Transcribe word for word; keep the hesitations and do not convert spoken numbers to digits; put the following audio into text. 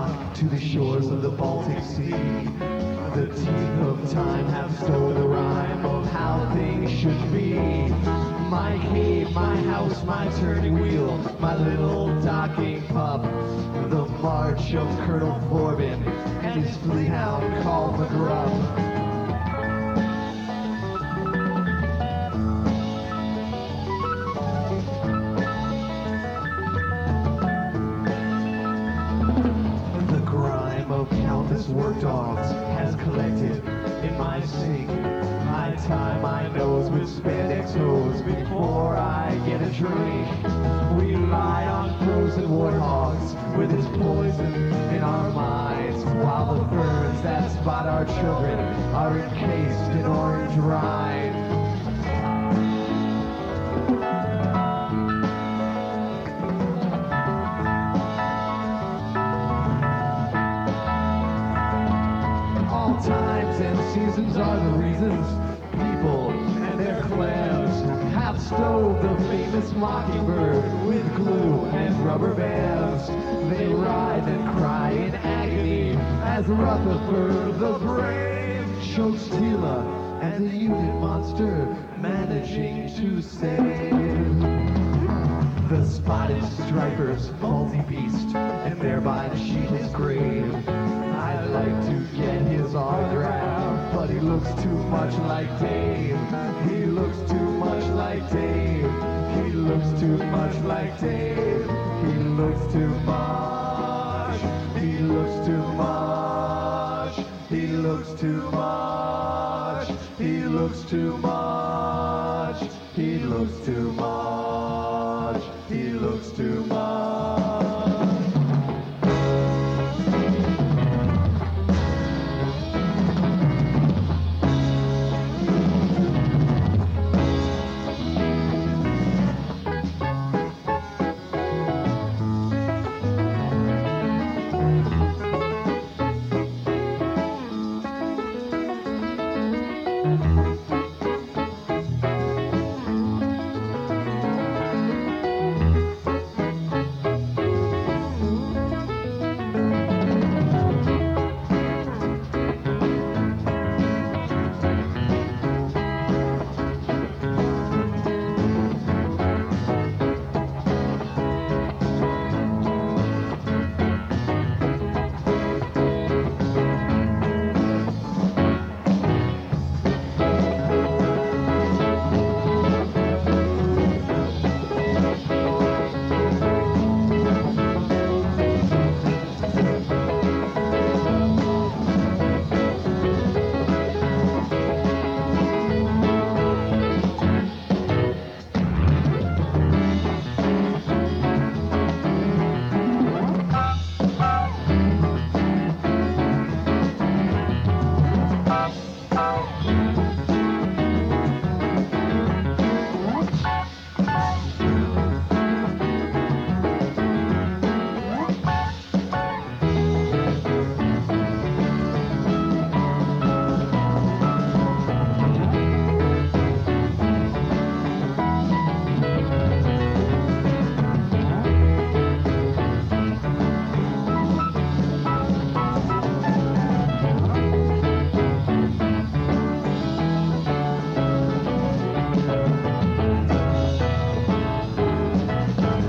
flock to the shores of the Baltic Sea. The teeth of time have stolen the rhyme of how things should be. My cave, my house, my turning wheel, my little docking pup. The march of Colonel Forbin and his fleet hound called McGruff. Countless work dogs has collected in my sink. I tie my nose with spandex hose before I get a drink. We lie on frozen warthogs with its poison in our minds, while the ferns that spot our children are encased in orange rind. Times and seasons are the reasons people and their clans have stowed the famous mockingbird with glue and rubber bands. They writhe and cry in agony as Rutherford the Brave chokes Tila and the unit monster managing to save the spotted striper's faulty beast and thereby cheat his grave. I'd like to get his autograph, but he looks too much like Dave. He looks too much like Dave. He looks too much like Dave. He looks too much. He looks too much. He looks too much. He looks too much. He looks too much. He looks too much. Thank you.